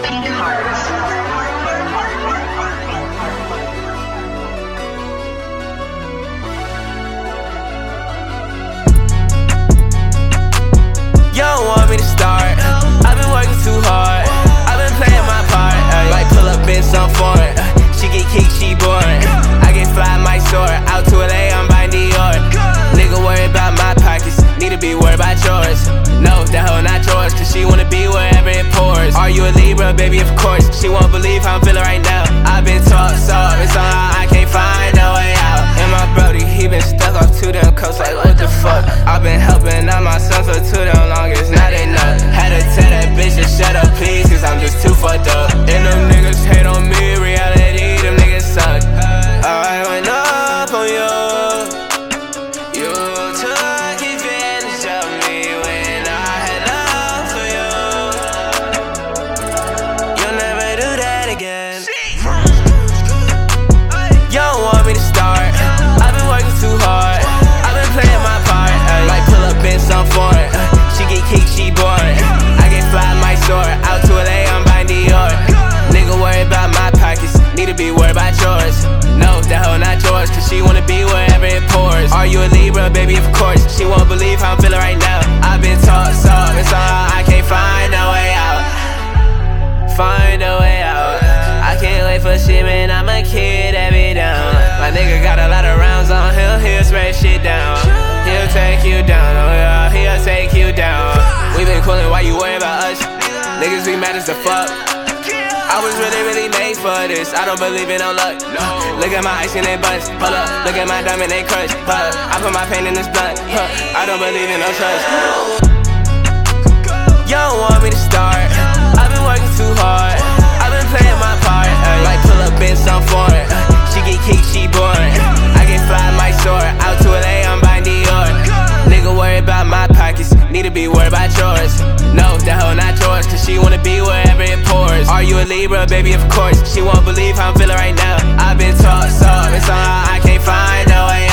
Pink Hearts. You don't want me to start. I've been working too hard. I've been playing my part. Might pull up in some foreign. She get kicked, she boring. I get fly, might soar. Out to LA, I'm buying Dior. Nigga worry about my pockets, need to be worried about yours. No, that hoe not yours, cause she wanna be wherever it pours. Are you a Libra, baby? Of course. She won't believe how I'm feeling right now. I've been taught, so it's somehow I can't find a way out. And my brody, he been stuck off to them coasts, like what the fuck? I've been helping out my sons for too damn long, it's not enough. Had to tell that bitch to shut up, please, cause I'm just too fucked up. And them niggas hate on me, reality, them niggas suck. I went up on you. You took advantage of me when I had love for you. You'll never do that again. You don't want me to start. I've been working too hard. I've been playing my part. Might pull up in some foreign. She get kicked, she boring. I get fly, might soar. Out to LA, I'm buying Dior. Nigga worry about my pockets, need to be worried about yours. No, that hoe not yours, cause she wanna be wherever it pours. Are you a Libra, baby? Of course. She won't believe how I'm feeling right now. I've been taught, so it's somehow I can't find a way out. Find a way out. I can't wait for shit, man, I'm a kid, that be down. My nigga got a lot of rounds on him, he'll spray shit down. He'll take you down, oh yeah, he'll take you down. We been coolin', why you worry about us? Niggas, we mad as the fuck. I was really made for this. I don't believe in no luck. Look at my ice and they bust. Pull up. Look at my diamond, they crush. But I put my pain in this blunt. I don't believe in no trust. You don't want me to start. I've been working too hard. I've been playing my part. Might pull up in some foreign. She get kicked, she boring. I get fly, might soar. Out to LA, I'm buying Dior. Nigga worry about my pockets, need to be worried about yours. No, that hoe not yours, cause she wanna be wherever it pours. Are you a Libra, baby? Of course. She won't believe how I'm feeling right now. I've been taught, so it's somehow I can't find a way